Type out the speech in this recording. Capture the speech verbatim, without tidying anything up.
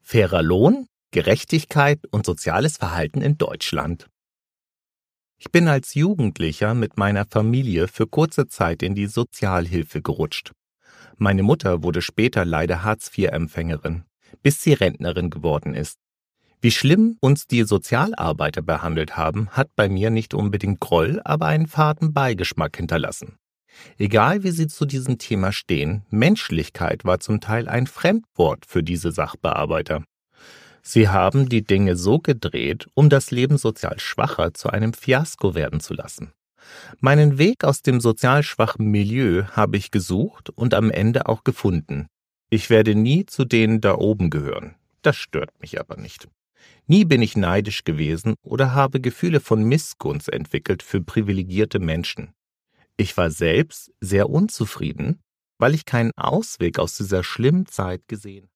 Fairer Lohn, Gerechtigkeit und soziales Verhalten in Deutschland. Ich bin als Jugendlicher mit meiner Familie für kurze Zeit in die Sozialhilfe gerutscht. Meine Mutter wurde später leider Hartz-vier-Empfängerin, bis sie Rentnerin geworden ist. Wie schlimm uns die Sozialarbeiter behandelt haben, hat bei mir nicht unbedingt Groll, aber einen faden Beigeschmack hinterlassen. Egal wie sie zu diesem Thema stehen, Menschlichkeit war zum Teil ein Fremdwort für diese Sachbearbeiter. Sie haben die Dinge so gedreht, um das Leben sozial Schwacher zu einem Fiasko werden zu lassen. Meinen Weg aus dem sozial schwachen Milieu habe ich gesucht und am Ende auch gefunden. Ich werde nie zu denen da oben gehören. Das stört mich aber nicht. Nie bin ich neidisch gewesen oder habe Gefühle von Missgunst entwickelt für privilegierte Menschen. Ich war selbst sehr unzufrieden, weil ich keinen Ausweg aus dieser schlimmen Zeit gesehen habe.